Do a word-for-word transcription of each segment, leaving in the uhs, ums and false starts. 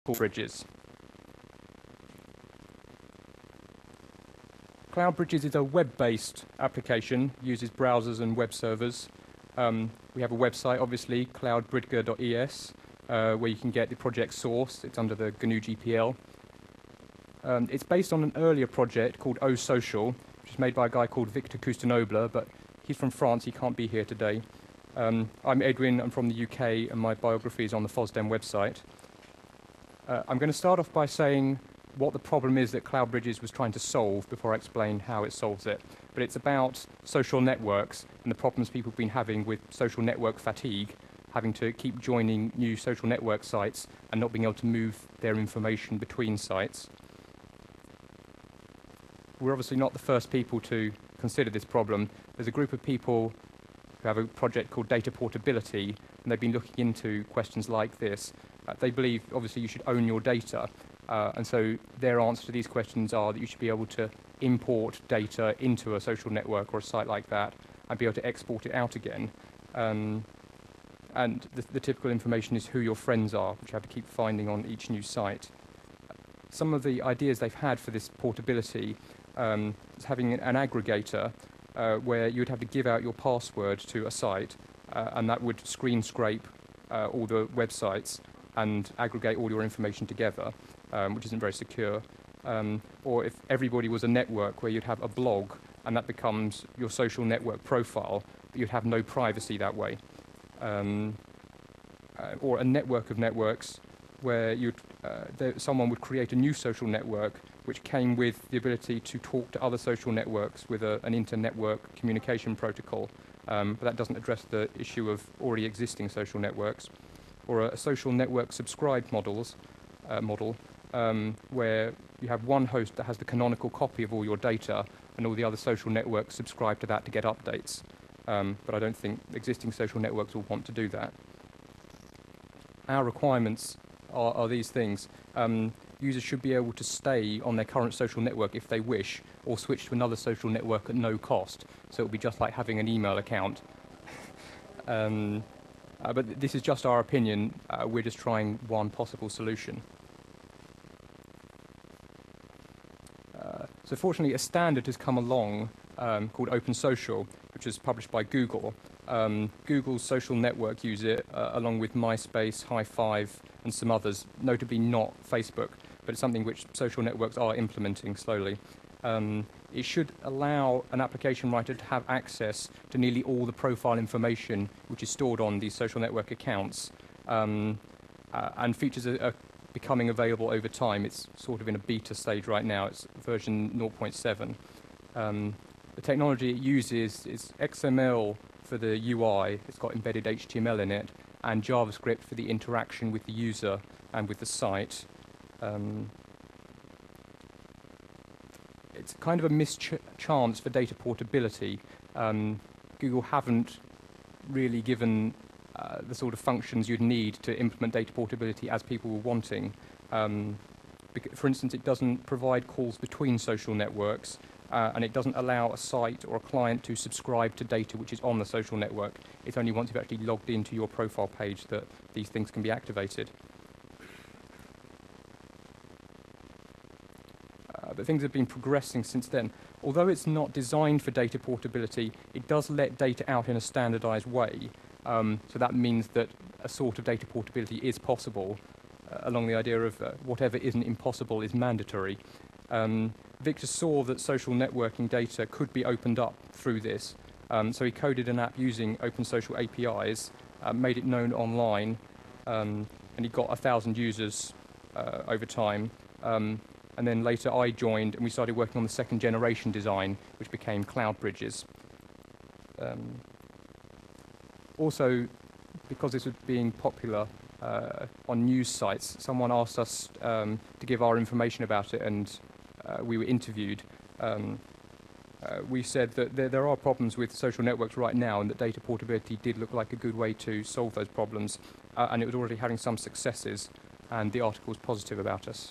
called Bridges. Cloud Bridges is a web-based application, uses browsers and web servers. Um, we have a website, obviously, cloud bridger dot e s, uh, where you can get the project source. It's under the G N U G P L. Um, it's based on an earlier project called OSocial, which is made by a guy called Victor Coustinobler, but he's from France, he can't be here today. Um, I'm Edwin, I'm from the U K, and my biography is on the FOSDEM website. Uh, I'm going to start off by saying what the problem is that Cloud Bridges was trying to solve before I explain how it solves it. But it's about social networks and the problems people have been having with social network fatigue, having to keep joining new social network sites and not being able to move their information between sites. We're obviously not the first people to consider this problem. There's a group of people who have a project called Data Portability, and they've been looking into questions like this. Uh, they believe, obviously, you should own your data. Uh, and so their answer to these questions are that you should be able to import data into a social network or a site like that and be able to export it out again. Um, and the, the typical information is who your friends are, which you have to keep finding on each new site. Some of the ideas they've had for this portability um, is having an, an aggregator uh, where you would have to give out your password to a site, uh, and that would screen scrape uh, all the websites and aggregate all your information together. Um, which isn't very secure, um, or if everybody was a network where you'd have a blog and that becomes your social network profile, but you'd have no privacy that way. Um, uh, or a network of networks where you'd, uh, there, someone would create a new social network which came with the ability to talk to other social networks with a, an inter-network communication protocol, um, but that doesn't address the issue of already existing social networks. Or a, a social network subscribed models, uh, model, Um, where you have one host that has the canonical copy of all your data and all the other social networks subscribe to that to get updates. Um, but I don't think existing social networks will want to do that. Our requirements are, are these things. Um, users should be able to stay on their current social network if they wish, or switch to another social network at no cost. So it will be just like having an email account. um, uh, but th this is just our opinion. Uh, we're just trying one possible solution. So fortunately, a standard has come along um, called OpenSocial, which was published by Google. Um, Google's social network use it, uh, along with MySpace, High Five, and some others, notably not Facebook, but it's something which social networks are implementing slowly. Um, it should allow an application writer to have access to nearly all the profile information which is stored on these social network accounts, um, uh, and features are, are becoming available over time. It's sort of in a beta stage right now. It's version zero point seven. Um, the technology it uses is X M L for the U I. It's got embedded H T M L in it, and JavaScript for the interaction with the user and with the site. Um, it's kind of a mischance for data portability. Um, Google haven't really given Uh, the sort of functions you'd need to implement data portability as people were wanting. Um, for instance, it doesn't provide calls between social networks, uh, and it doesn't allow a site or a client to subscribe to data which is on the social network. It's only once you've actually logged into your profile page that these things can be activated. Uh, but things have been progressing since then. Although it's not designed for data portability, it does let data out in a standardized way. Um, so that means that a sort of data portability is possible, uh, along the idea of uh, whatever isn't impossible is mandatory. Um, Victor saw that social networking data could be opened up through this, um, so he coded an app using OpenSocial A P Is, uh, made it known online, um, and he got a thousand users uh, over time. Um, and then later I joined, and we started working on the second generation design, which became Cloud Bridges. Um, Also, because this was being popular uh, on news sites, someone asked us um, to give our information about it, and uh, we were interviewed. Um, uh, we said that there, there are problems with social networks right now, and that data portability did look like a good way to solve those problems, uh, and it was already having some successes, and the article was positive about us.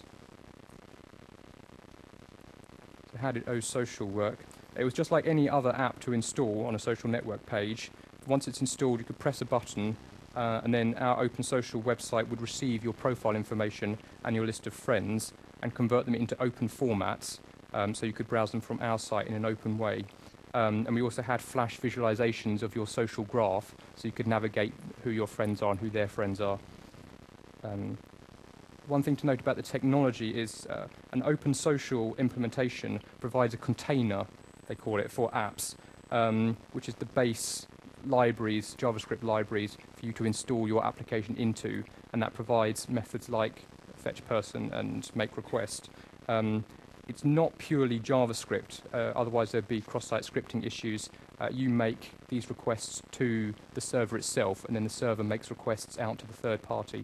So how did OSocial work? It was just like any other app to install on a social network page. Once it's installed, you could press a button uh, and then our Open Social website would receive your profile information and your list of friends and convert them into open formats, um, so you could browse them from our site in an open way. Um, and we also had flash visualizations of your social graph, so you could navigate who your friends are and who their friends are. Um, one thing to note about the technology is uh, an Open Social implementation provides a container, they call it, for apps, um, which is the base libraries, JavaScript libraries, for you to install your application into, and that provides methods like fetch person and make request. Um, it's not purely JavaScript, uh, otherwise there'd be cross-site scripting issues. Uh, you make these requests to the server itself, and then the server makes requests out to the third party.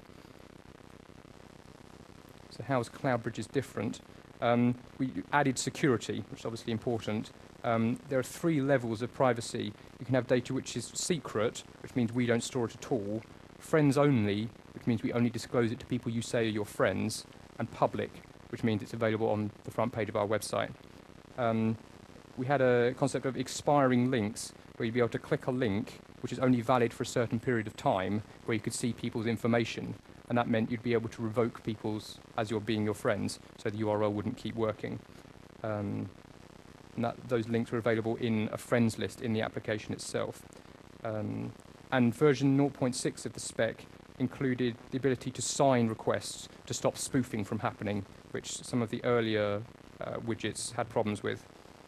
So how is CloudBridges different? Um, we added security, which is obviously important. Um, there are three levels of privacy. You can have data which is secret, which means we don't store it at all, friends only, which means we only disclose it to people you say are your friends, and public, which means it's available on the front page of our website. Um, we had a concept of expiring links, where you'd be able to click a link, which is only valid for a certain period of time, where you could see people's information, and that meant you'd be able to revoke people's as you're being your friends, so the U R L wouldn't keep working. Um, and that, those links were available in a friends list in the application itself. Um, and version zero point six of the spec included the ability to sign requests to stop spoofing from happening, which some of the earlier uh, widgets had problems with.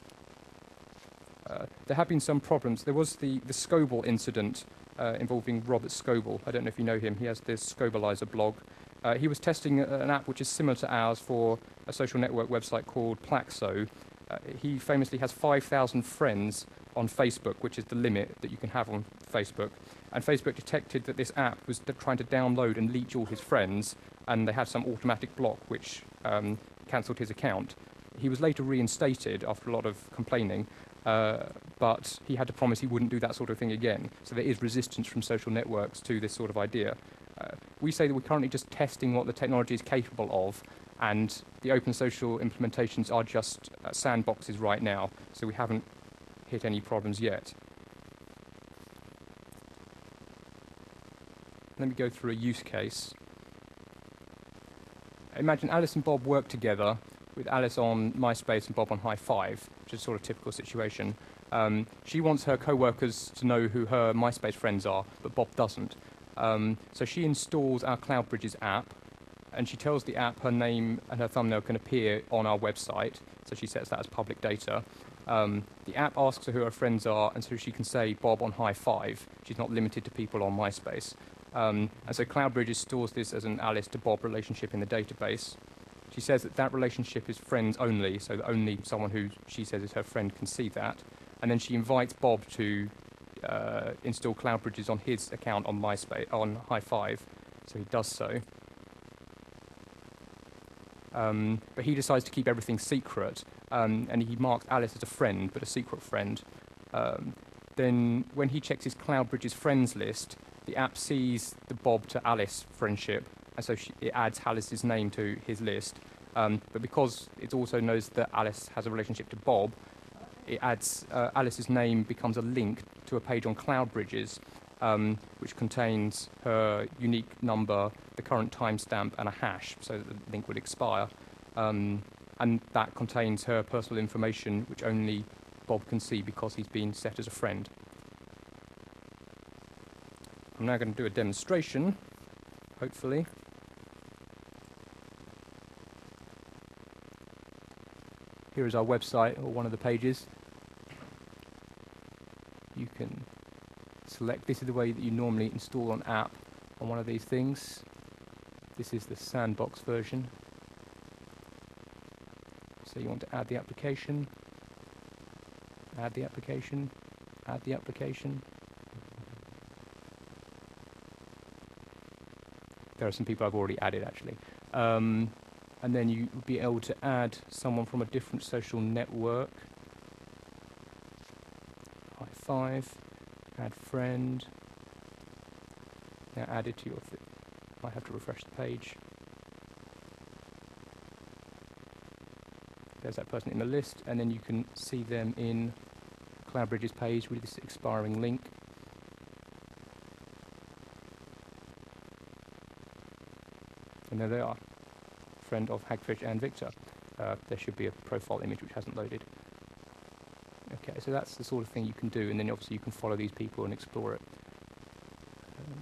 Uh, there have been some problems. There was the, the Scoble incident uh, involving Robert Scoble. I don't know if you know him. He has this Scobleizer blog. Uh, he was testing a, an app which is similar to ours for a social network website called Plaxo. Uh, he famously has five thousand friends on Facebook, which is the limit that you can have on Facebook. And Facebook detected that this app was trying to download and leech all his friends, and they had some automatic block which um, cancelled his account. He was later reinstated after a lot of complaining, uh, but he had to promise he wouldn't do that sort of thing again. So there is resistance from social networks to this sort of idea. Uh, we say that we're currently just testing what the technology is capable of, and the Open Social implementations are just uh, sandboxes right now, so we haven't hit any problems yet. Let me go through a use case. Imagine Alice and Bob work together, with Alice on MySpace and Bob on High Five, which is sort of a typical situation. Um, she wants her co-workers to know who her MySpace friends are, but Bob doesn't. Um, so she installs our CloudBridges app, and she tells the app her name and her thumbnail can appear on our website, so she sets that as public data. Um, the app asks her who her friends are, and so she can say Bob on High Five. She's not limited to people on MySpace. Um, and so CloudBridges stores this as an Alice to Bob relationship in the database. She says that that relationship is friends only, so that only someone who she says is her friend can see that. And then she invites Bob to uh, install CloudBridges on his account on MySpace, on High Five, so he does so. Um, but he decides to keep everything secret, um, and he marks Alice as a friend, but a secret friend. Um, then when he checks his CloudBridges friends list, the app sees the Bob to Alice friendship, and so she, it adds Alice's name to his list. Um, but because it also knows that Alice has a relationship to Bob, it adds uh, Alice's name becomes a link to a page on CloudBridges, um, which contains her unique number, the current timestamp, and a hash, so that the link would expire. Um, and that contains her personal information, which only Bob can see because he's been set as a friend. I'm now going to do a demonstration, hopefully. Here is our website, or one of the pages. You can select, this is the way that you normally install an app on one of these things. This is the sandbox version. So you want to add the application, add the application, add the application. There are some people I've already added, actually. Um, and then you would be able to add someone from a different social network. High five, add friend. Now add it to your, th I have to refresh the page. There's that person in the list, and then you can see them in CloudBridges page with this expiring link. And there they are, friend of Hagfish and Victor. Uh, there should be a profile image which hasn't loaded. Okay, so that's the sort of thing you can do, and then obviously you can follow these people and explore it. Um,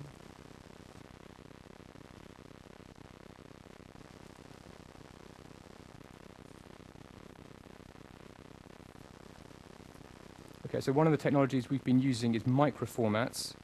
okay, so one of the technologies we've been using is microformats.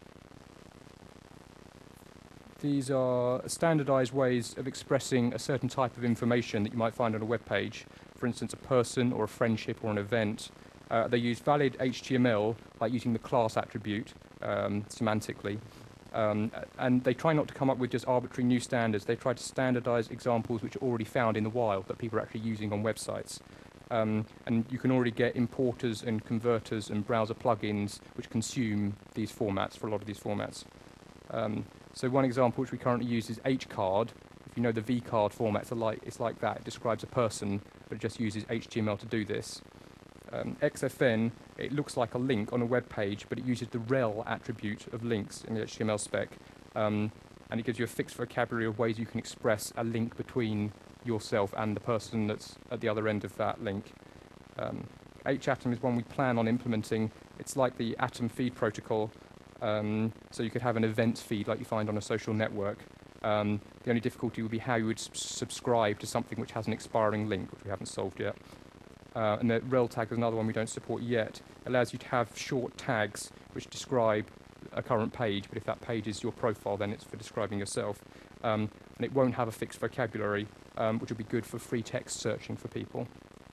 These are standardized ways of expressing a certain type of information that you might find on a web page. For instance, a person or a friendship or an event. Uh, they use valid H T M L, like using the class attribute um, semantically. Um, and they try not to come up with just arbitrary new standards. They try to standardize examples which are already found in the wild that people are actually using on websites. Um, and you can already get importers and converters and browser plugins which consume these formats for a lot of these formats. Um, so one example which we currently use is H-card. If you know the V-card format, it's like, it's like that. It describes a person, but it just uses H T M L to do this. Um, X F N, it looks like a link on a web page, but it uses the rel attribute of links in the H T M L spec. Um, and it gives you a fixed vocabulary of ways you can express a link between yourself and the person that's at the other end of that link. Um, H atom is one we plan on implementing. It's like the Atom feed protocol. Um, so you could have an event feed like you find on a social network. Um, the only difficulty would be how you would s subscribe to something which has an expiring link, which we haven't solved yet. Uh, and the rel tag is another one we don't support yet. It allows you to have short tags which describe a current page, but if that page is your profile, then it's for describing yourself. Um, and it won't have a fixed vocabulary, um, which will be good for free text searching for people.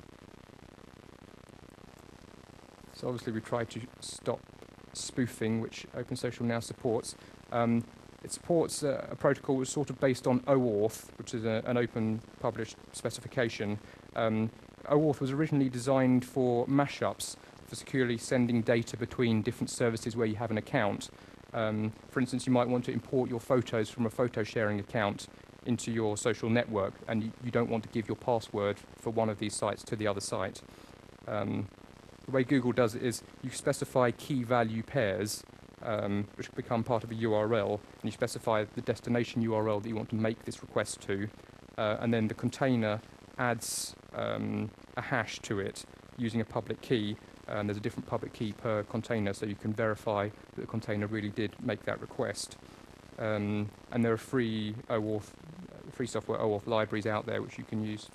So obviously we tried to stop spoofing, which OpenSocial now supports. Um, it supports uh, a protocol which is sort of based on OAuth, which is a, an open published specification. Um, OAuth was originally designed for mashups, for securely sending data between different services where you have an account. Um, for instance, you might want to import your photos from a photo sharing account into your social network, and you, you don't want to give your password for one of these sites to the other site. Um, the way Google does it is you specify key value pairs, um, which become part of a U R L, and you specify the destination U R L that you want to make this request to, uh, and then the container adds um, a hash to it using a public key, and there's a different public key per container, so you can verify that the container really did make that request. Um, and there are free OAuth, free software OAuth libraries out there which you can use.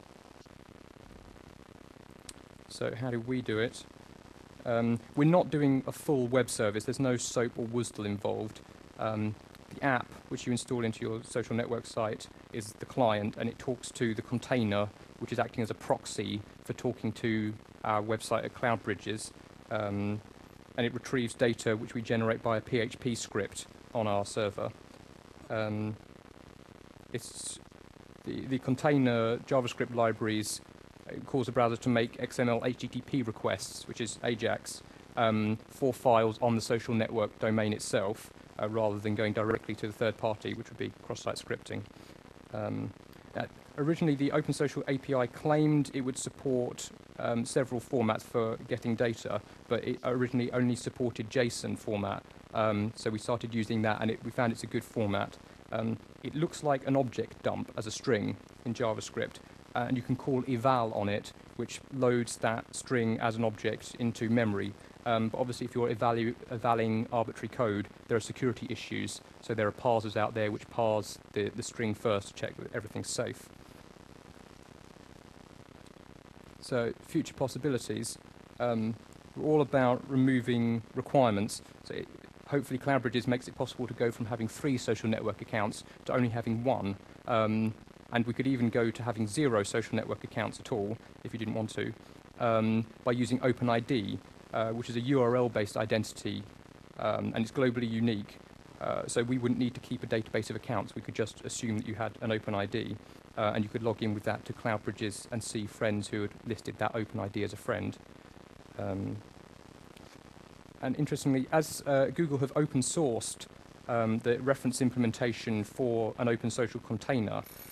So how do we do it? Um, we're not doing a full web service. There's no SOAP or WSDL involved. Um, the app, which you install into your social network site, is the client, and it talks to the container, which is acting as a proxy for talking to our website at CloudBridges. Um, and it retrieves data which we generate by a P H P script on our server. Um, it's the, the container JavaScript libraries cause the browser to make X M L H T T P requests, which is AJAX, um, for files on the social network domain itself, uh, rather than going directly to the third party, which would be cross-site scripting. Um, uh, originally, the OpenSocial A P I claimed it would support um, several formats for getting data, but it originally only supported JSON format. Um, so we started using that, and it, we found it's a good format. Um, it looks like an object dump as a string in JavaScript, uh, and you can call eval on it, which loads that string as an object into memory. Um, but obviously, if you're evalu evaluating arbitrary code, there are security issues. So there are parsers out there which parse the, the string first to check that everything's safe. So future possibilities, um, we're all about removing requirements. So it, hopefully CloudBridges makes it possible to go from having three social network accounts to only having one. Um, and we could even go to having zero social network accounts at all, if you didn't want to, um, by using OpenID, uh, which is a U R L-based identity, um, and it's globally unique. Uh, so we wouldn't need to keep a database of accounts. We could just assume that you had an OpenID, uh, and you could log in with that to CloudBridges and see friends who had listed that OpenID as a friend. Um, and interestingly, as uh, Google have open sourced um, the reference implementation for an OpenSocial container,